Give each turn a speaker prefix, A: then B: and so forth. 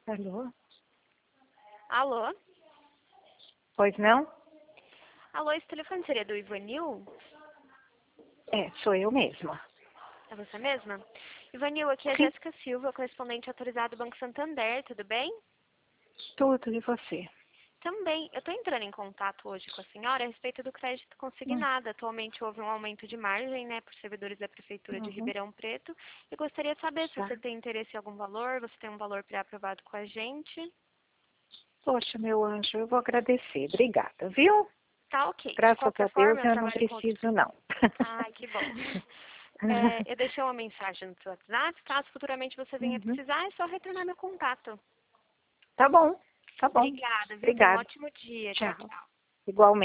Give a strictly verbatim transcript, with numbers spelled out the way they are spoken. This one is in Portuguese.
A: Alô?
B: Alô?
A: Pois não?
B: Alô, esse telefone seria do Ivanil?
A: É, sou eu mesma.
B: É você mesma? Ivanil, aqui é a
A: Sim.
B: Jéssica Silva, correspondente autorizado do Banco Santander, tudo bem?
A: Tudo, e você?
B: Também, eu estou entrando em contato hoje com a senhora a respeito do crédito
A: Hum,
B: consignado. Atualmente houve um aumento de margem, né, por servidores da Prefeitura de
A: Uhum.
B: Ribeirão Preto. Eu gostaria de saber se
A: Tá.
B: você tem interesse em algum valor, você tem um valor pré-aprovado com a gente.
A: Poxa, meu anjo, eu vou agradecer. Obrigada, viu?
B: Tá ok. De
A: Graças a
B: qualquer
A: Deus
B: forma, eu
A: eu não
B: trabalho com outros.
A: preciso, não.
B: Ai, que bom. É, eu deixei uma mensagem no seu WhatsApp. Caso futuramente você venha
A: Uhum.
B: precisar, é só retornar meu contato.
A: Tá bom, tá bom.
B: Obrigada, viu? Tenha um
A: Obrigada.
B: ótimo dia. Tchau,
A: Tchau.
B: tchau.
A: Igualmente.